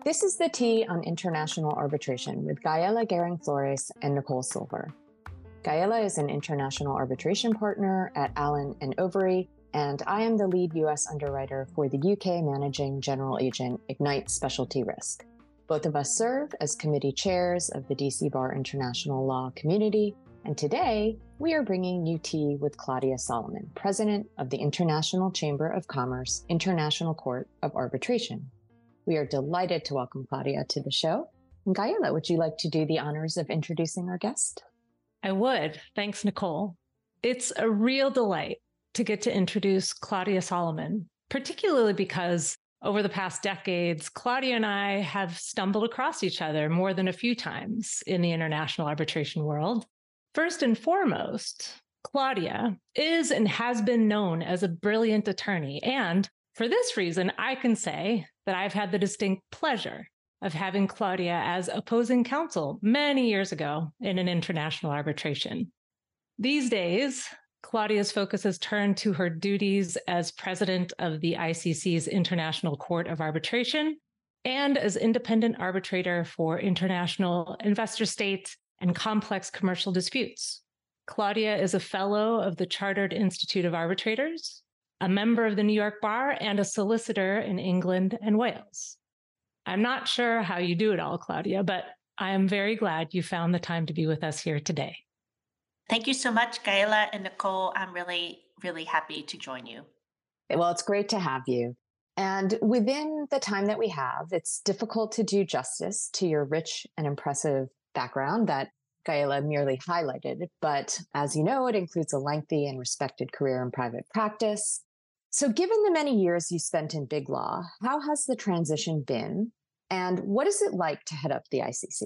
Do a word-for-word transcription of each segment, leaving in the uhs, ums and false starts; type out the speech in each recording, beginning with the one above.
This is the Tea on International Arbitration with Gaela Gehring Flores and Nicole Silver. Gaela is an international arbitration partner at Allen and Overy, and I am the lead U S underwriter for the U K managing general agent Ignite Specialty Risk. Both of us serve as committee chairs of the D C Bar International Law Community, and today we are bringing you tea with Claudia Solomon, president of the International Chamber of Commerce International Court of Arbitration. We are delighted to welcome Claudia to the show. And Gaela, would you like to do the honors of introducing our guest? I would. Thanks, Nicole. It's a real delight to get to introduce Claudia Solomon, particularly because over the past decades, Claudia and I have stumbled across each other more than a few times in the international arbitration world. First and foremost, Claudia is and has been known as a brilliant attorney. And for this reason, I can say that I've had the distinct pleasure of having Claudia as opposing counsel many years ago in an international arbitration. These days, Claudia's focus has turned to her duties as president of the I C C's International Court of Arbitration and as independent arbitrator for international investor state and complex commercial disputes. Claudia is a fellow of the Chartered Institute of Arbitrators, a member of the New York Bar, and a solicitor in England and Wales. I'm not sure how you do it all, Claudia, but I am very glad you found the time to be with us here today. Thank you so much, Gaela and Nicole. I'm really, really happy to join you. Well, it's great to have you. And within the time that we have, it's difficult to do justice to your rich and impressive background that Gaela merely highlighted. But as you know, it includes a lengthy and respected career in private practice. So given the many years you spent in big law, how has the transition been? And what is it like to head up the I C C?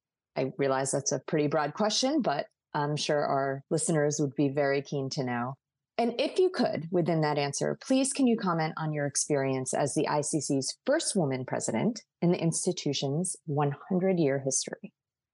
I realize that's a pretty broad question, but I'm sure our listeners would be very keen to know. And if you could, within that answer, please can you comment on your experience as the I C C's first woman president in the institution's hundred-year history?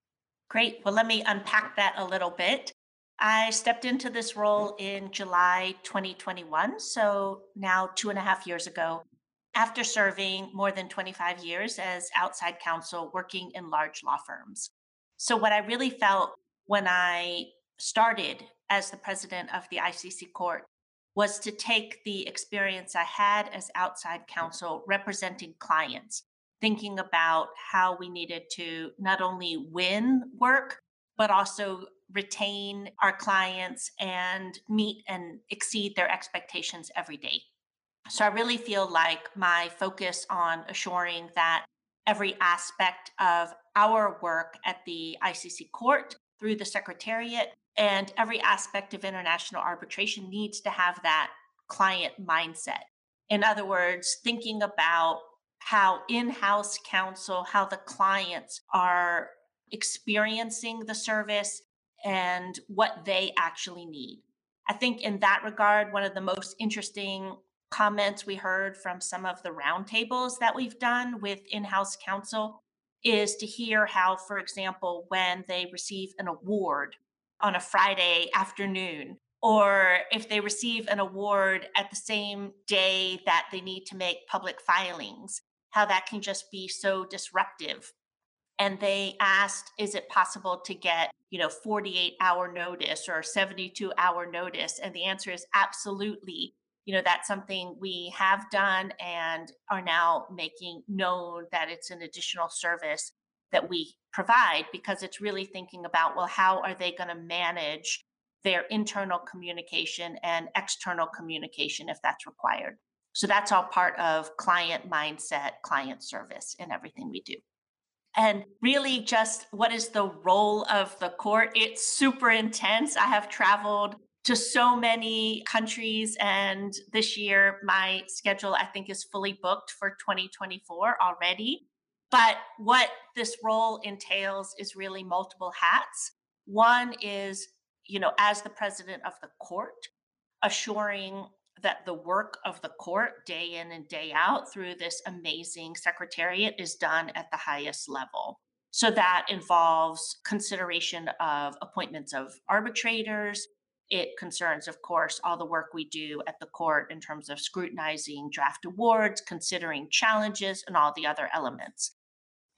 Great. Well, let me unpack that a little bit. I stepped into this role in July twenty twenty-one, so now two and a half years ago, after serving more than twenty-five years as outside counsel working in large law firms. So what I really felt when I started as the president of the I C C court was to take the experience I had as outside counsel representing clients, thinking about how we needed to not only win work, but also retain our clients and meet and exceed their expectations every day. So I really feel like my focus on assuring that every aspect of our work at the I C C court through the Secretariat and every aspect of international arbitration needs to have that client mindset. In other words, thinking about how in-house counsel, how the clients are experiencing the service and what they actually need. I think in that regard, one of the most interesting comments we heard from some of the roundtables that we've done with in-house counsel is to hear how, for example, when they receive an award on a Friday afternoon, or if they receive an award at the same day that they need to make public filings, how that can just be so disruptive. And they asked, is it possible to get, you know, forty-eight hour notice or seventy-two hour notice? And the answer is absolutely. You know, that's something we have done and are now making known that it's an additional service that we provide, because it's really thinking about, well, how are they going to manage their internal communication and external communication if that's required? So that's all part of client mindset, client service in everything we do. And really just what is the role of the court? It's super intense. I have traveled to so many countries, and this year my schedule, I think, is fully booked for twenty twenty-four already. But what this role entails is really multiple hats. One is, you know, as the president of the court, assuring that the work of the court day in and day out through this amazing secretariat is done at the highest level. So that involves consideration of appointments of arbitrators. It concerns, of course, all the work we do at the court in terms of scrutinizing draft awards, considering challenges, and all the other elements.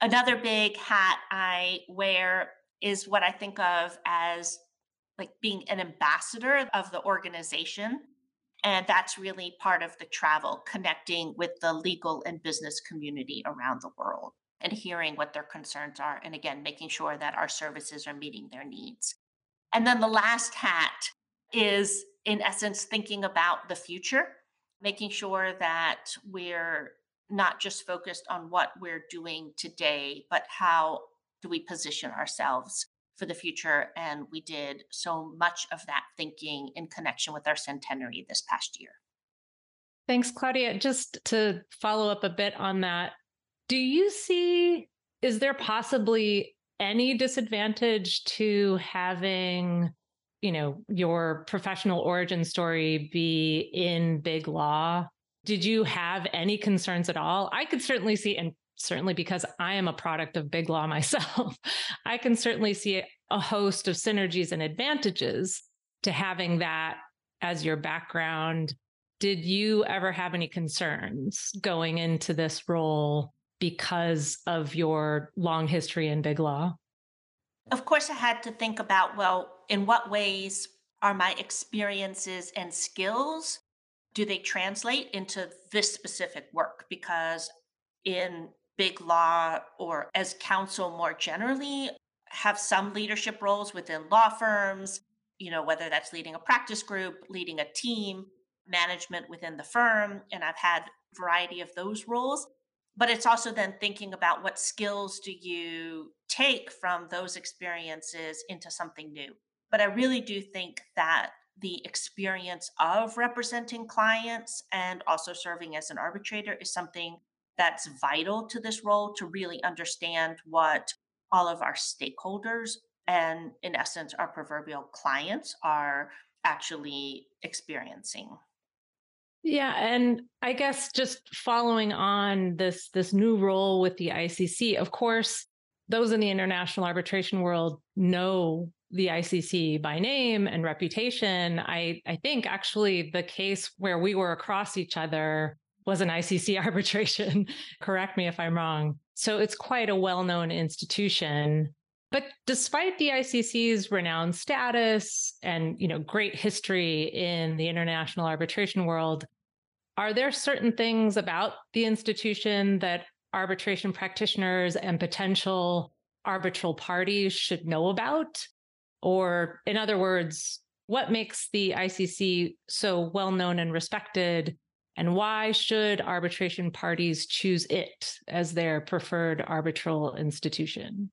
Another big hat I wear is what I think of as like being an ambassador of the organization. And that's really part of the travel, connecting with the legal and business community around the world and hearing what their concerns are. And again, making sure that our services are meeting their needs. And then the last hat is, in essence, thinking about the future, making sure that we're not just focused on what we're doing today, but how do we position ourselves for the future. And we did so much of that thinking in connection with our centenary this past year. Thanks, Claudia. Just to follow up a bit on that, do you see, is there possibly any disadvantage to having, you know, your professional origin story be in big law? Did you have any concerns at all? I could certainly see, and certainly because I am a product of big law myself, I can certainly see a host of synergies and advantages to having that as your background. Did you ever have any concerns going into this role because of your long history in big law? Of course, I had to think about, well, in what ways are my experiences and skills, do they translate into this specific work? Because in big law or as counsel more generally, have some leadership roles within law firms, you know, whether that's leading a practice group, leading a team, management within the firm. And I've had a variety of those roles. But it's also then thinking about what skills do you take from those experiences into something new. But I really do think that the experience of representing clients and also serving as an arbitrator is something that's vital to this role to really understand what all of our stakeholders and, in essence, our proverbial clients are actually experiencing. Yeah, and I guess just following on this this new role with the I C C, of course, those in the international arbitration world know the I C C by name and reputation. I I think actually the case where we were across each other was an I C C arbitration. Correct me if I'm wrong. So it's quite a well-known institution. But despite the I C C's renowned status and, you know, great history in the international arbitration world, are there certain things about the institution that arbitration practitioners and potential arbitral parties should know about? Or, in other words, what makes the I C C so well known and respected? And why should arbitration parties choose it as their preferred arbitral institution?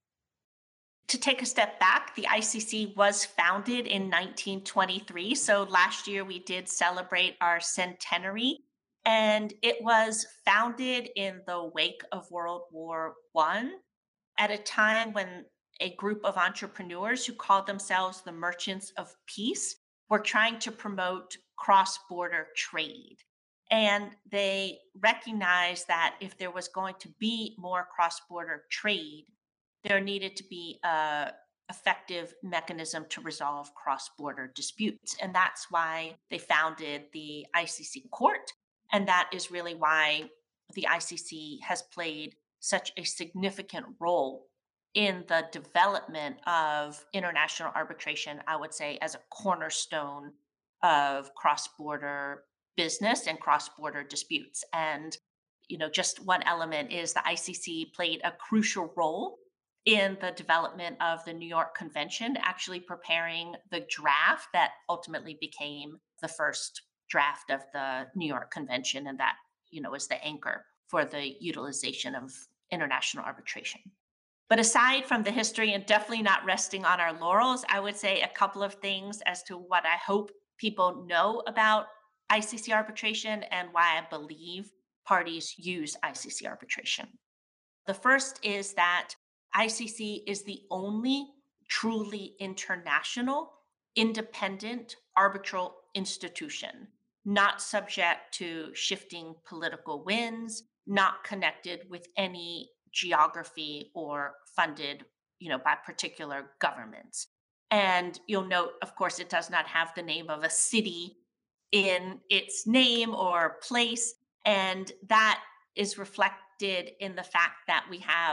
To take a step back, the I C C was founded in nineteen twenty-three. So last year we did celebrate our centenary. And it was founded in the wake of World War One at a time when a group of entrepreneurs who called themselves the Merchants of Peace were trying to promote cross border trade. And they recognized that if there was going to be more cross border trade, there needed to be a effective mechanism to resolve cross-border disputes. And that's why they founded the I C C court. And that is really why the I C C has played such a significant role in the development of international arbitration, I would say, as a cornerstone of cross-border business and cross-border disputes. And, you know, just one element is the I C C played a crucial role in the development of the New York Convention, actually preparing the draft that ultimately became the first draft of the New York Convention. And that, you know, is the anchor for the utilization of international arbitration. But aside from the history and definitely not resting on our laurels, I would say a couple of things as to what I hope people know about I C C arbitration and why I believe parties use I C C arbitration. The first is that I C C is the only truly international, independent arbitral institution, not subject to shifting political winds, not connected with any geography or funded, you know, by particular governments. And you'll note, of course, it does not have the name of a city in its name or place. And that is reflected in the fact that we have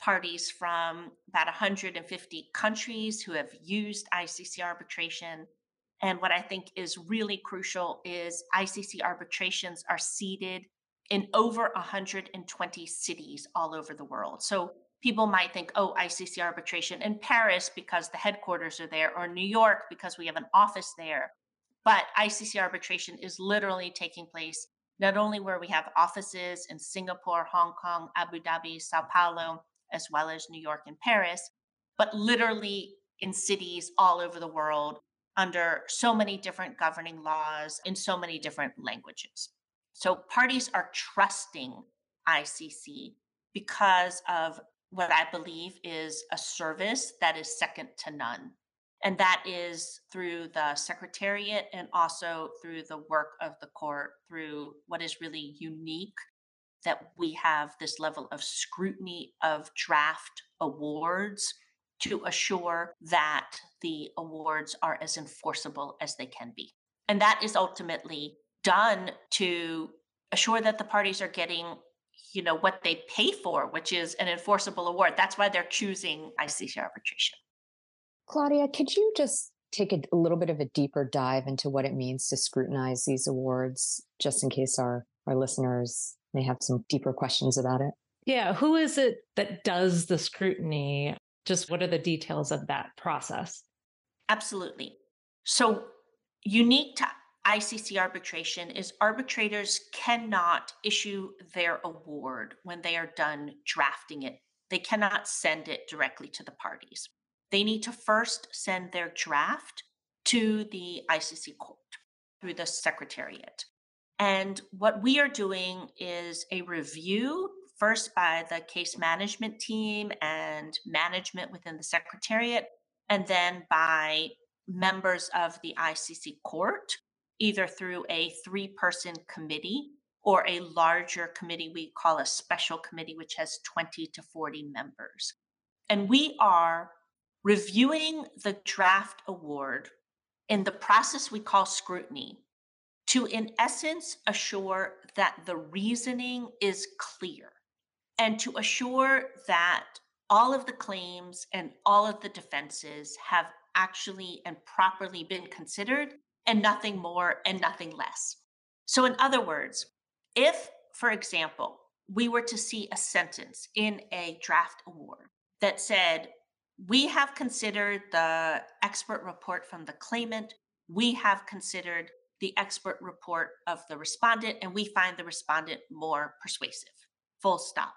parties from about one hundred fifty countries who have used I C C arbitration. And what I think is really crucial is I C C arbitrations are seated in over one hundred twenty cities all over the world. So people might think, oh, I C C arbitration in Paris because the headquarters are there, or New York because we have an office there. But I C C arbitration is literally taking place not only where we have offices in Singapore, Hong Kong, Abu Dhabi, Sao Paulo, as well as New York and Paris, but literally in cities all over the world under so many different governing laws in so many different languages. So parties are trusting I C C because of what I believe is a service that is second to none. And that is through the secretariat and also through the work of the court, through what is really unique that we have this level of scrutiny of draft awards to assure that the awards are as enforceable as they can be. And that is ultimately done to assure that the parties are getting, you know, what they pay for, which is an enforceable award. That's why they're choosing I C C arbitration. Claudia, could you just take a, a little bit of a deeper dive into what it means to scrutinize these awards, just in case our, our listeners may have some deeper questions about it? Yeah. Who is it that does the scrutiny? Just what are the details of that process? Absolutely. So, unique to I C C arbitration is arbitrators cannot issue their award when they are done drafting it. They cannot send it directly to the parties. They need to first send their draft to the I C C court through the secretariat. And what we are doing is a review first by the case management team and management within the secretariat, and then by members of the I C C court, either through a three person committee or a larger committee we call a special committee, which has twenty to forty members. And we are reviewing the draft award in the process we call scrutiny to, in essence, assure that the reasoning is clear and to assure that all of the claims and all of the defenses have actually and properly been considered, and nothing more and nothing less. So, in other words, if, for example, we were to see a sentence in a draft award that said, we have considered the expert report from the claimant, we have considered the expert report of the respondent, and we find the respondent more persuasive, full stop.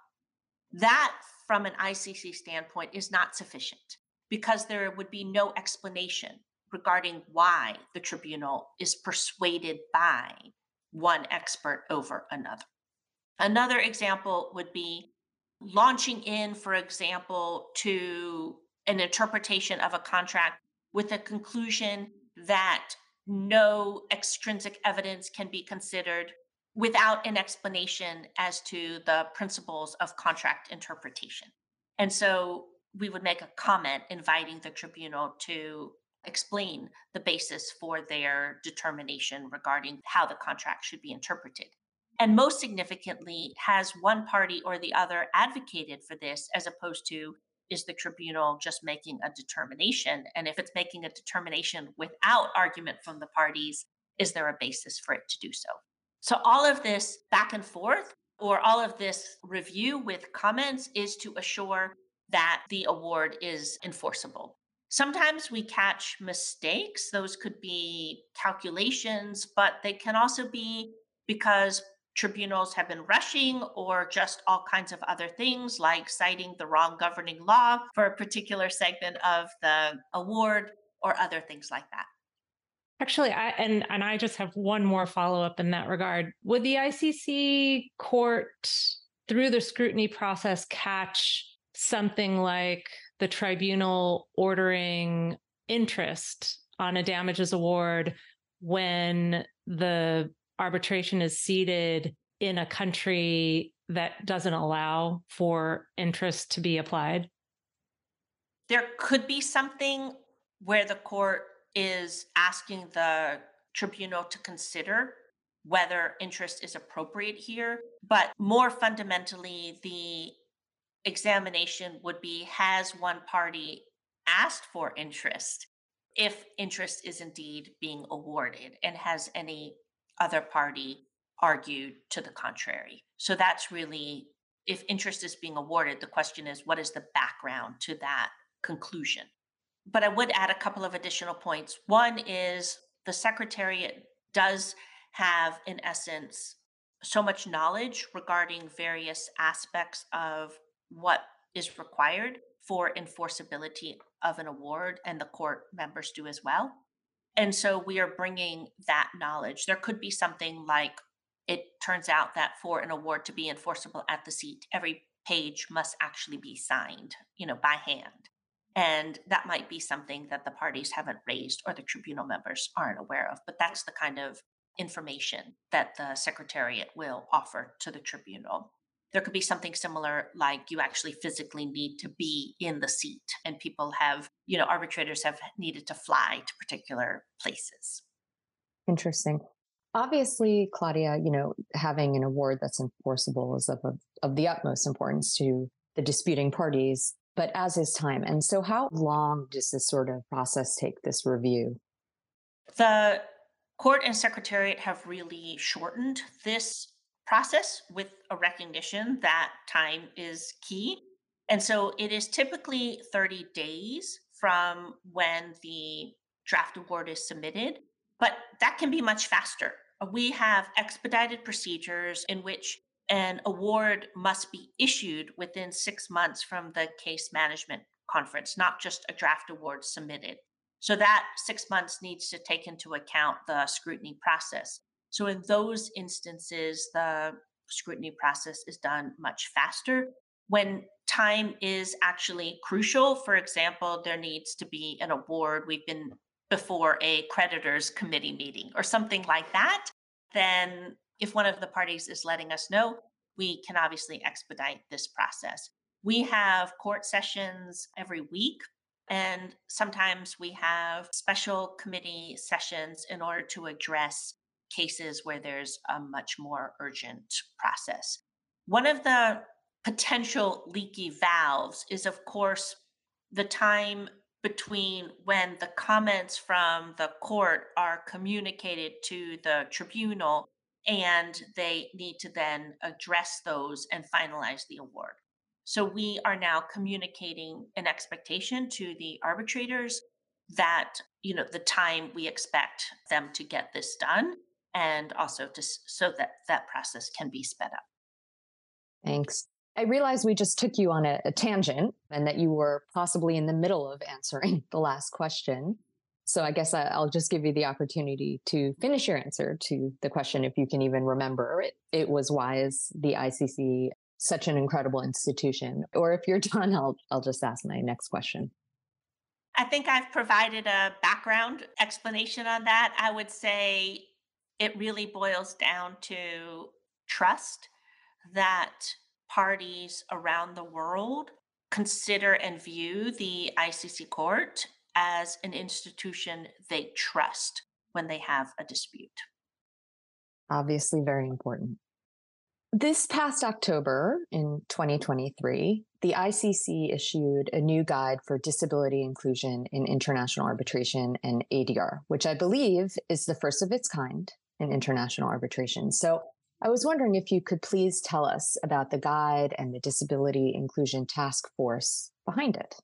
That, from an I C C standpoint, is not sufficient because there would be no explanation regarding why the tribunal is persuaded by one expert over another. Another example would be launching in, for example, to an interpretation of a contract with a conclusion that no extrinsic evidence can be considered without an explanation as to the principles of contract interpretation. And so we would make a comment inviting the tribunal to explain the basis for their determination regarding how the contract should be interpreted. And most significantly, has one party or the other advocated for this, as opposed to, is the tribunal just making a determination? And if it's making a determination without argument from the parties, is there a basis for it to do so? So all of this back and forth, or all of this review with comments, is to assure that the award is enforceable. Sometimes we catch mistakes. Those could be calculations, but they can also be because tribunals have been rushing, or just all kinds of other things like citing the wrong governing law for a particular segment of the award, or other things like that. Actually, I and and I just have one more follow-up in that regard. Would the I C C court, through the scrutiny process, catch something like the tribunal ordering interest on a damages award when the arbitration is seated in a country that doesn't allow for interest to be applied? There could be something where the court is asking the tribunal to consider whether interest is appropriate here. But more fundamentally, the examination would be, has one party asked for interest? If interest is indeed being awarded, and has any other party argued to the contrary? So that's really, if interest is being awarded, the question is, what is the background to that conclusion? But I would add a couple of additional points. One is the Secretariat does have, in essence, so much knowledge regarding various aspects of what is required for enforceability of an award, and the court members do as well. And so we are bringing that knowledge. There could be something like, it turns out that for an award to be enforceable at the seat, every page must actually be signed, you know, by hand. And that might be something that the parties haven't raised or the tribunal members aren't aware of. But that's the kind of information that the Secretariat will offer to the tribunal. There could be something similar, like you actually physically need to be in the seat, and people have, you know, arbitrators have needed to fly to particular places. Interesting. Obviously, Claudia, you know, having an award that's enforceable is of, of, of the utmost importance to the disputing parties, but as is time. And so how long does this sort of process take, this review? The court and Secretariat have really shortened this process with a recognition that time is key. And so it is typically thirty days from when the draft award is submitted, but that can be much faster. We have expedited procedures in which an award must be issued within six months from the case management conference, not just a draft award submitted. So that six months needs to take into account the scrutiny process. So in those instances, the scrutiny process is done much faster. When time is actually crucial, for example, there needs to be an award, we've been before a creditors committee meeting or something like that, then if one of the parties is letting us know, we can obviously expedite this process. We have court sessions every week, and sometimes we have special committee sessions in order to address cases where there's a much more urgent process. One of the potential leaky valves is, of course, the time between when the comments from the court are communicated to the tribunal and they need to then address those and finalize the award. So we are now communicating an expectation to the arbitrators that, you know, the time we expect them to get this done, and also to so that that process can be sped up. Thanks. I realize we just took you on a, a tangent and that you were possibly in the middle of answering the last question. So I guess I, I'll just give you the opportunity to finish your answer to the question, if you can even remember it. It was, why is the I C C such an incredible institution? Or if you're done, I'll I'll just ask my next question. I think I've provided a background explanation on that. I would say it really boils down to trust, that parties around the world consider and view the I C C court as an institution they trust when they have a dispute. Obviously, very important. This past October in twenty twenty-three, the I C C issued a new guide for disability inclusion in international arbitration and A D R, which I believe is the first of its kind in international arbitration. So I was wondering if you could please tell us about the guide and the Disability Inclusion Task Force behind it.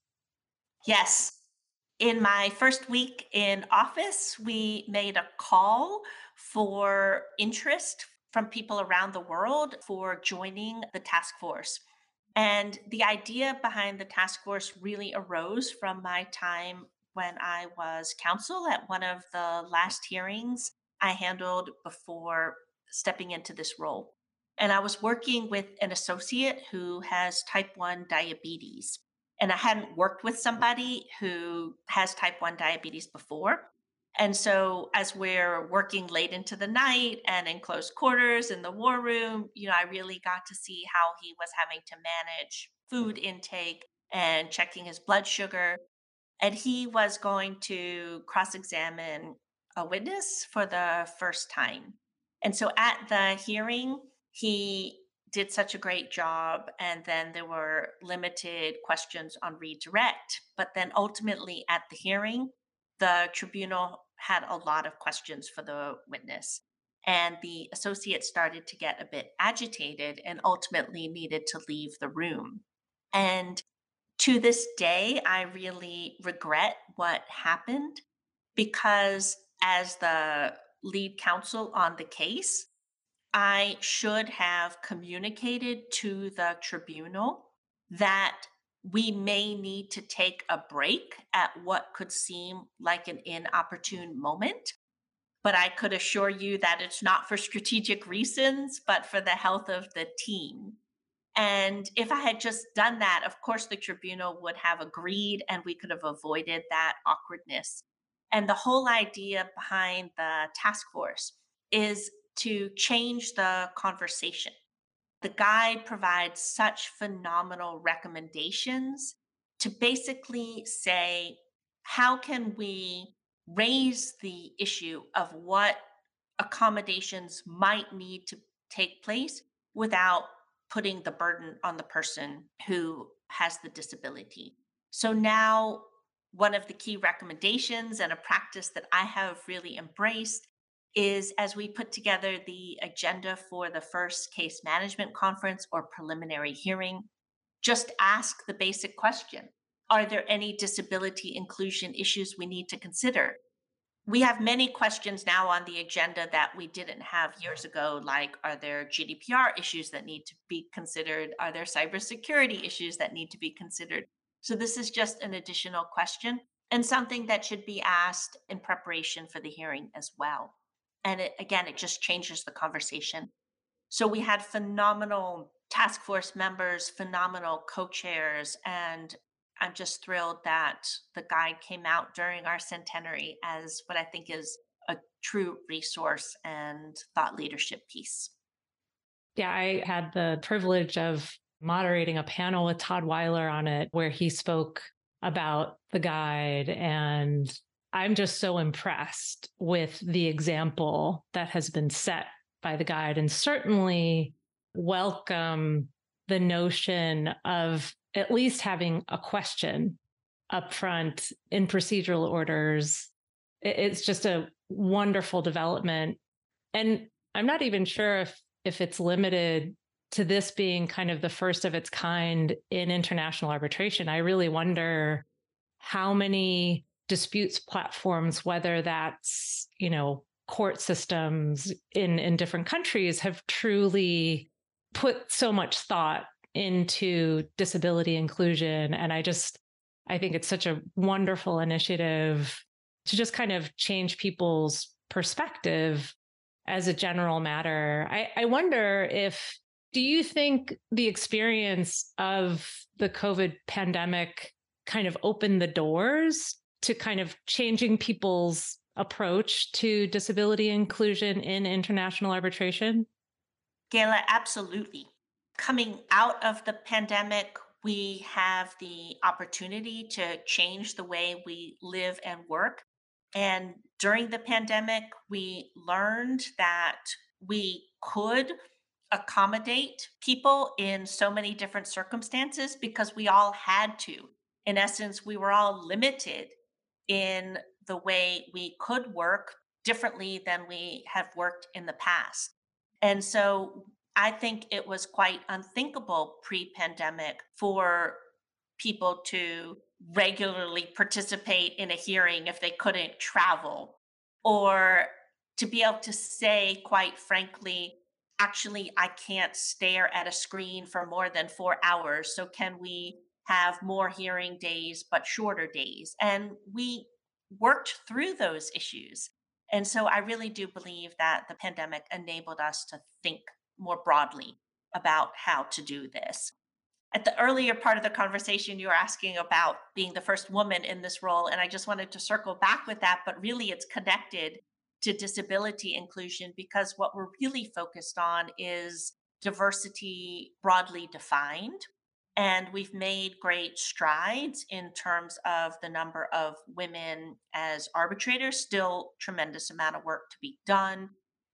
Yes. In my first week in office, we made a call for interest from people around the world for joining the task force. And the idea behind the task force really arose from my time when I was counsel at one of the last hearings I handled before stepping into this role. And I was working with an associate who has type one diabetes. And I hadn't worked with somebody who has type one diabetes before. And so, as we're working late into the night and in close quarters in the war room, you know, I really got to see how he was having to manage food intake and checking his blood sugar. And he was going to cross examine a witness for the first time. And so, at the hearing, he did such a great job. And then there were limited questions on redirect. But then ultimately at the hearing, the tribunal had a lot of questions for the witness. And the associate started to get a bit agitated and ultimately needed to leave the room. And to this day, I really regret what happened because, as the lead counsel on the case, I should have communicated to the tribunal that we may need to take a break at what could seem like an inopportune moment. But I could assure you that it's not for strategic reasons, but for the health of the team. And if I had just done that, of course, the tribunal would have agreed and we could have avoided that awkwardness. And the whole idea behind the task force is to change the conversation. The guide provides such phenomenal recommendations to basically say, how can we raise the issue of what accommodations might need to take place without putting the burden on the person who has the disability. So now, one of the key recommendations and a practice that I have really embraced is as we put together the agenda for the first case management conference or preliminary hearing, just ask the basic question: are there any disability inclusion issues we need to consider? We have many questions now on the agenda that we didn't have years ago, like are there G D P R issues that need to be considered? Are there cybersecurity issues that need to be considered? So, this is just an additional question and something that should be asked in preparation for the hearing as well. And it, again, it just changes the conversation. So we had phenomenal task force members, phenomenal co-chairs, and I'm just thrilled that the guide came out during our centenary as what I think is a true resource and thought leadership piece. Yeah, I had the privilege of moderating a panel with Todd Weiler on it where he spoke about the guide. And I'm just so impressed with the example that has been set by the guide, and certainly welcome the notion of at least having a question up front in procedural orders. It's just a wonderful development. And I'm not even sure if if it's limited to this being kind of the first of its kind in international arbitration. I really wonder how many disputes platforms, whether that's, you know, court systems in, in different countries, have truly put so much thought into disability inclusion. And I just, I think it's such a wonderful initiative to just kind of change people's perspective as a general matter. I, I wonder if, do you think the experience of the COVID pandemic kind of opened the doors to kind of changing people's approach to disability inclusion in international arbitration? Gayla, absolutely. Coming out of the pandemic, we have the opportunity to change the way we live and work. And during the pandemic, we learned that we could accommodate people in so many different circumstances because we all had to. In essence, we were all limited in the way we could work differently than we have worked in the past. And so I think it was quite unthinkable pre pandemic for people to regularly participate in a hearing if they couldn't travel, or to be able to say, quite frankly, actually, I can't stare at a screen for more than four hours. So, can we have more hearing days, but shorter days? And we worked through those issues. And so, I really do believe that the pandemic enabled us to think more broadly about how to do this. At the earlier part of the conversation, you were asking about being the first woman in this role. And I just wanted to circle back with that, but really it's connected to disability inclusion because what we're really focused on is diversity broadly defined. And we've made great strides in terms of the number of women as arbitrators, still tremendous amount of work to be done.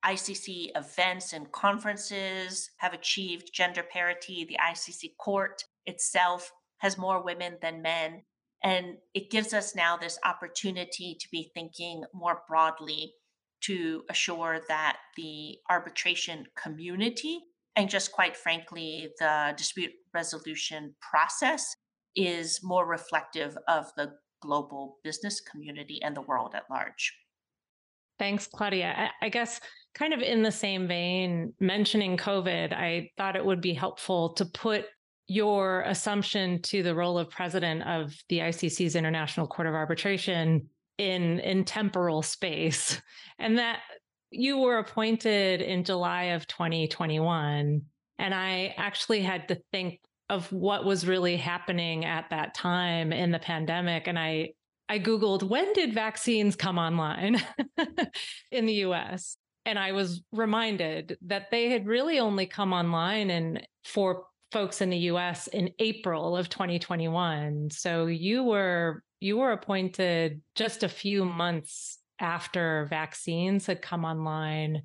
I C C events and conferences have achieved gender parity. The I C C court itself has more women than men. And it gives us now this opportunity to be thinking more broadly to assure that the arbitration community and just quite frankly, the dispute resolution process is more reflective of the global business community and the world at large. Thanks, Claudia. I, I guess, kind of in the same vein, mentioning COVID, I thought it would be helpful to put your assumption to the role of president of the I C C's International Court of Arbitration in, in temporal space. And that you were appointed in July of twenty twenty-one. And I actually had to think of what was really happening at that time in the pandemic. And I I Googled, when did vaccines come online in the U S? And I was reminded that they had really only come online and for folks in the U S in April of twenty twenty-one. So you were you were appointed just a few months after vaccines had come online.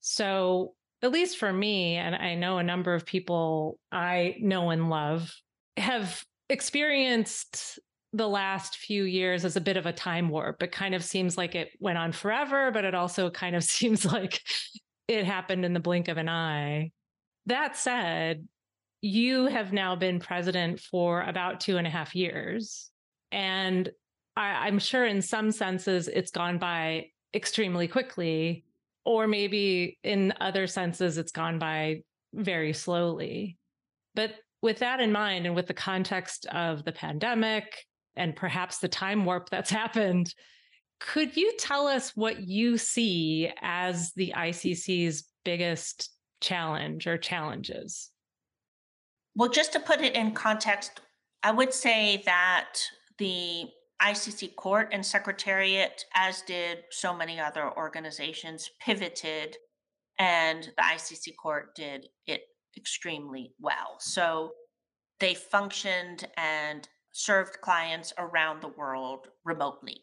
So at least for me, and I know a number of people I know and love have experienced the last few years as a bit of a time warp. It kind of seems like it went on forever, but it also kind of seems like it happened in the blink of an eye. That said, you have now been president for about two and a half years. And I, I'm sure in some senses it's gone by extremely quickly, or maybe in other senses it's gone by very slowly. But with that in mind, and with the context of the pandemic, and perhaps the time warp that's happened, could you tell us what you see as the I C C's biggest challenge or challenges? Well, just to put it in context, I would say that the I C C court and secretariat, as did so many other organizations, pivoted, and the I C C court did it extremely well. So they functioned and served clients around the world remotely.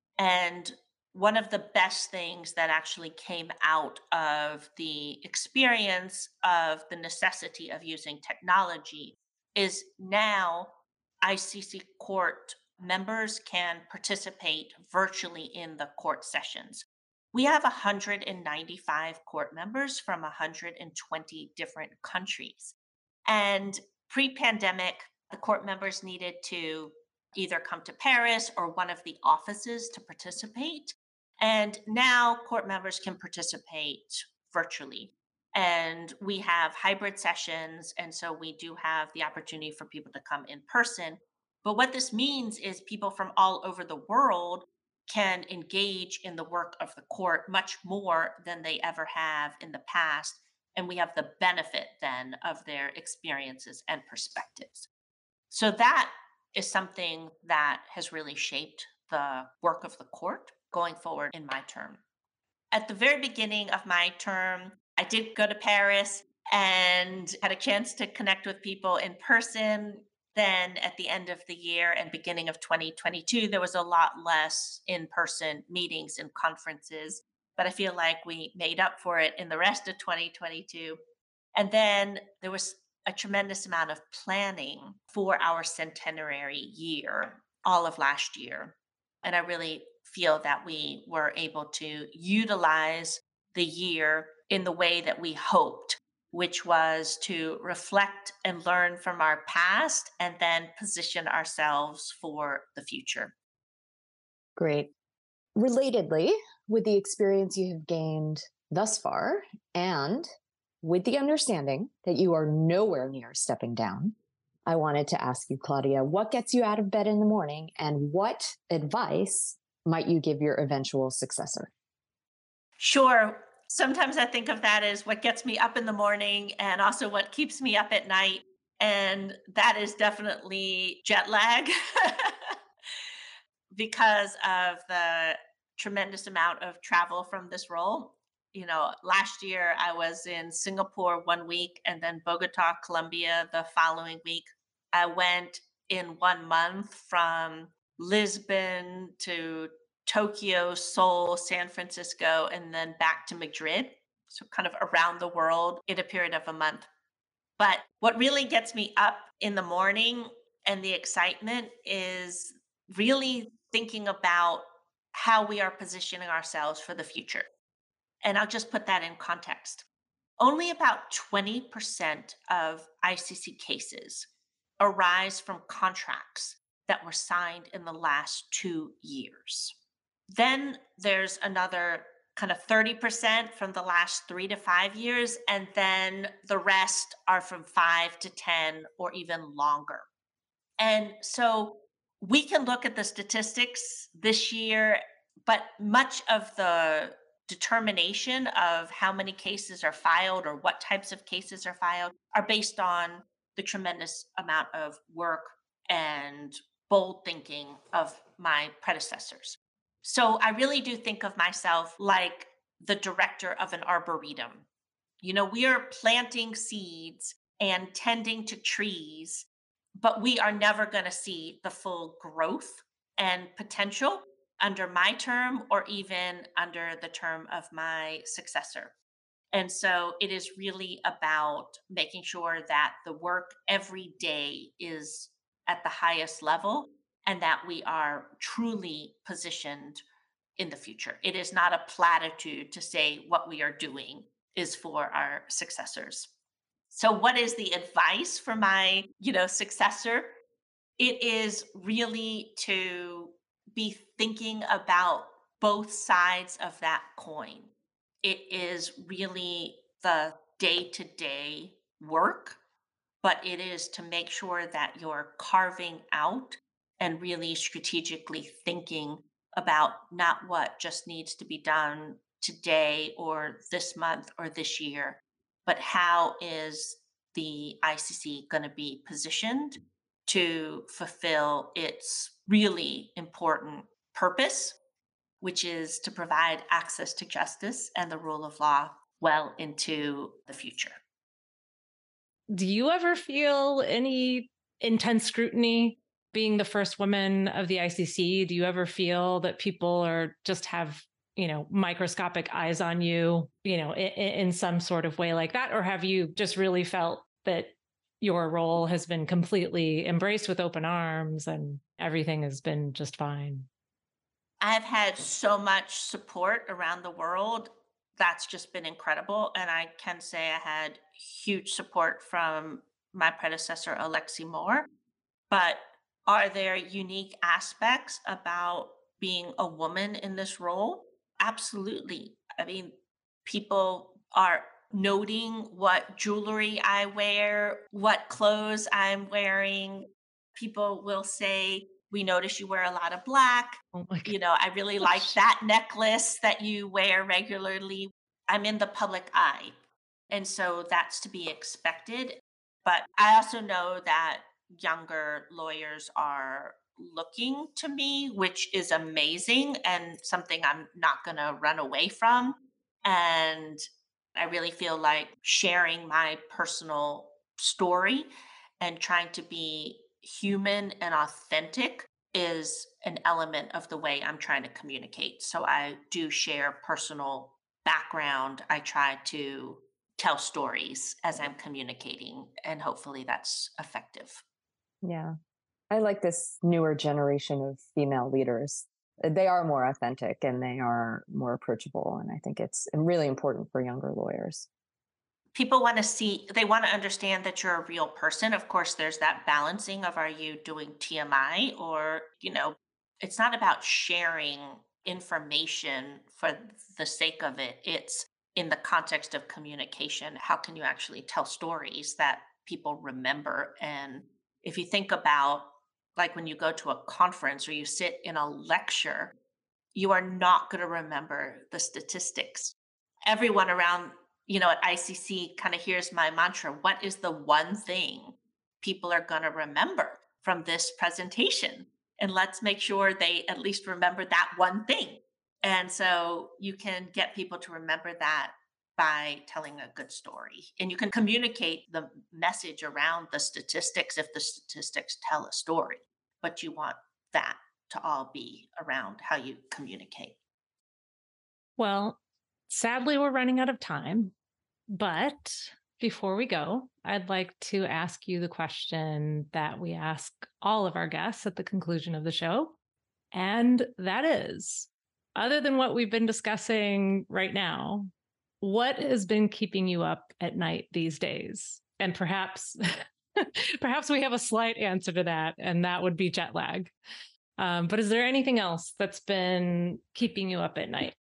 And one of the best things that actually came out of the experience of the necessity of using technology is now I C C court members can participate virtually in the court sessions. We have one hundred ninety-five court members from one hundred twenty different countries. And pre pandemic, the court members needed to either come to Paris or one of the offices to participate. And now court members can participate virtually. And we have hybrid sessions. And so we do have the opportunity for people to come in person. But what this means is people from all over the world can engage in the work of the court much more than they ever have in the past. And we have the benefit then of their experiences and perspectives. So that is something that has really shaped the work of the court going forward in my term. At the very beginning of my term, I did go to Paris and had a chance to connect with people in person. Then at the end of the year and beginning of twenty twenty-two, there was a lot less in-person meetings and conferences, but I feel like we made up for it in the rest of twenty twenty-two. And then there was a tremendous amount of planning for our centenary year, all of last year. And I really feel that we were able to utilize the year in the way that we hoped, which was to reflect and learn from our past and then position ourselves for the future. Great. Relatedly, with the experience you have gained thus far, and with the understanding that you are nowhere near stepping down, I wanted to ask you, Claudia, what gets you out of bed in the morning and what advice might you give your eventual successor? Sure. Sometimes I think of that as what gets me up in the morning and also what keeps me up at night. And that is definitely jet lag because of the tremendous amount of travel from this role. You know, last year I was in Singapore one week and then Bogota, Colombia the following week. I went in one month from Lisbon to Tokyo, Seoul, San Francisco, and then back to Madrid. so kind of around the world in a period of a month. But what really gets me up in the morning and the excitement is really thinking about how we are positioning ourselves for the future. And I'll just put that in context. Only about twenty percent of I C C cases arise from contracts that were signed in the last two years. Then there's another kind of thirty percent from the last three to five years. And then the rest are from five to ten or even longer. And so we can look at the statistics this year, but much of the determination of how many cases are filed or what types of cases are filed are based on the tremendous amount of work and bold thinking of my predecessors. So I really do think of myself like the director of an arboretum. You know, we are planting seeds and tending to trees, but we are never going to see the full growth and potential under my term or even under the term of my successor. And so it is really about making sure that the work every day is at the highest level and that we are truly positioned in the future. It is not a platitude to say what we are doing is for our successors. So what is the advice for my, you know, successor? It is really to be thinking about both sides of that coin. It is really the day-to-day work, but it is to make sure that you're carving out and really strategically thinking about not what just needs to be done today or this month or this year, but how is the I C C going to be positioned to fulfill its really important purpose, which is to provide access to justice and the rule of law well into the future. Do you ever feel any intense scrutiny being the first woman of the I C C? Do you ever feel that people are just have, you know, microscopic eyes on you, you know, in, in some sort of way like that? Or have you just really felt that your role has been completely embraced with open arms and everything has been just fine? I've had so much support around the world. That's just been incredible. And I can say I had huge support from my predecessor, Alexi Moore. But are there unique aspects about being a woman in this role? Absolutely. I mean, people are noting what jewelry I wear, what clothes I'm wearing. People will say, we notice you wear a lot of black. Oh my You know, I really like gosh. that necklace that you wear regularly. I'm in the public eye. And so that's to be expected. But I also know that younger lawyers are looking to me, which is amazing and something I'm not going to run away from. And I really feel like sharing my personal story and trying to be human and authentic is an element of the way I'm trying to communicate. So I do share personal background. I try to tell stories as I'm communicating, and hopefully that's effective. Yeah. I like this newer generation of female leaders. They are more authentic and they are more approachable. And I think it's really important for younger lawyers. People want to see, they want to understand that you're a real person. Of course, there's that balancing of, are you doing T M I, or, you know, it's not about sharing information for the sake of it. It's in the context of communication. How can you actually tell stories that people remember? And if you think about, like, when you go to a conference or you sit in a lecture, you are not going to remember the statistics. Everyone around, you know, at I C C kind of hears my mantra: what is the one thing people are going to remember from this presentation? And let's make sure they at least remember that one thing. And so you can get people to remember that by telling a good story. And you can communicate the message around the statistics if the statistics tell a story. But you want that to all be around how you communicate. Well, Sadly, we're running out of time. But before we go, I'd like to ask you the question that we ask all of our guests at the conclusion of the show. And that is, other than what we've been discussing right now, what has been keeping you up at night these days? And perhaps, perhaps we have a slight answer to that, and that would be jet lag. Um, but is there anything else that's been keeping you up at night?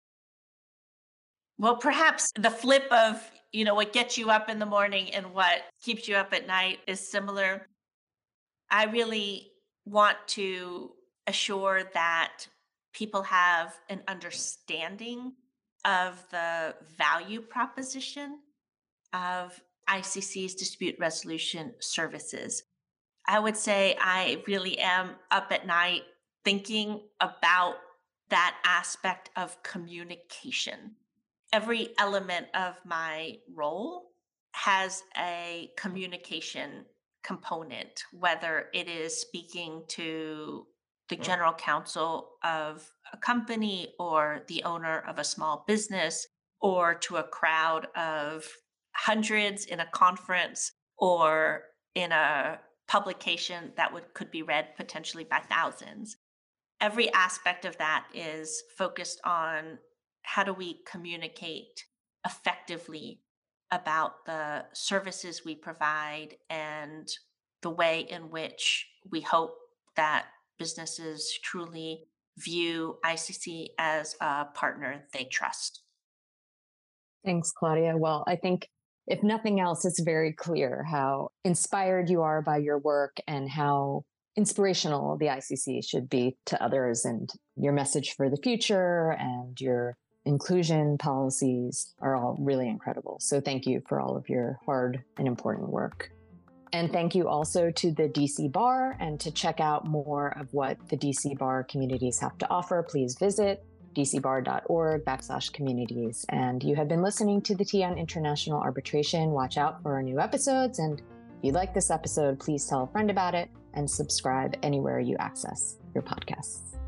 Well, perhaps the flip of, you know, what gets you up in the morning and what keeps you up at night is similar. I really want to assure that people have an understanding of the value proposition of I C C's dispute resolution services. I would say I really am up at night thinking about that aspect of communication. Every element of my role has a communication component, whether it is speaking to the general counsel of a company or the owner of a small business or to a crowd of hundreds in a conference or in a publication that would could be read potentially by thousands. Every aspect of that is focused on how do we communicate effectively about the services we provide and the way in which we hope that businesses truly view I C C as a partner they trust. Thanks, Claudia. Well, I think if nothing else, it's very clear how inspired you are by your work and how inspirational the I C C should be to others, and your message for the future and your inclusion policies are all really incredible. So thank you for all of your hard and important work. And thank you also to the D C Bar. And to check out more of what the D C Bar communities have to offer, please visit dcbar.org backslash communities. And you have been listening to the T N International Arbitration. Watch out for our new episodes. And if you like this episode, please tell a friend about it and subscribe anywhere you access your podcasts.